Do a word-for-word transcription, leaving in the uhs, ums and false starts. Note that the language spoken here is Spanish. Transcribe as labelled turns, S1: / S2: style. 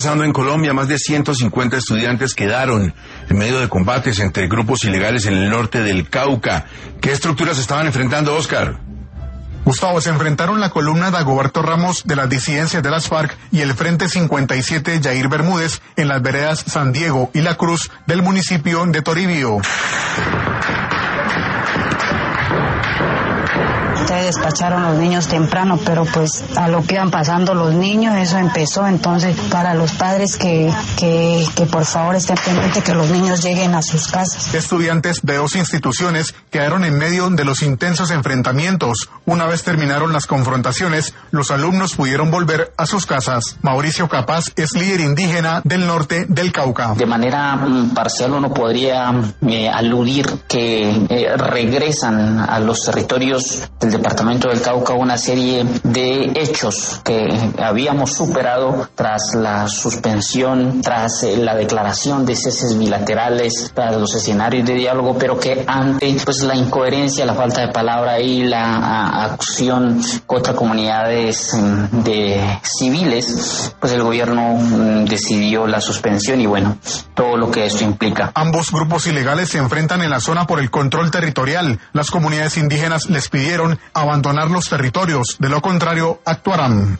S1: Pasando en Colombia, más de ciento cincuenta estudiantes quedaron en medio de combates entre grupos ilegales en el norte del Cauca. ¿Qué estructuras estaban enfrentando, Oscar?
S2: Gustavo, se enfrentaron la columna Dagoberto Ramos de las disidencias de las FARC y el Frente cincuenta y siete Yair Bermúdez en las veredas San Diego y La Cruz del municipio de Toribio.
S3: Ustedes despacharon los niños temprano, pero pues a lo que iban pasando los niños, eso empezó. Entonces, para los padres que, que, que por favor estén pendientes que los niños lleguen a sus casas.
S2: Estudiantes de dos instituciones quedaron en medio de los intensos enfrentamientos. Una vez terminaron las confrontaciones, los alumnos pudieron volver a sus casas. Mauricio Capaz es líder indígena del norte del Cauca.
S4: De manera mm, parcial uno podría eh, aludir que eh, regresan a los territorios del departamento del Cauca una serie de hechos que habíamos superado tras la suspensión, tras eh, la declaración de ceses bilaterales, tras los escenarios de diálogo, pero que ante pues la incoherencia, la falta de palabra y la a, acción contra comunidades mm, de civiles, pues el gobierno mm, decidió la suspensión y bueno, todo lo que esto implica.
S2: Ambos grupos ilegales se enfrentan en la zona por el control territorial. Las comunidades indígenas les pidieron abandonar los territorios, de lo contrario actuarán.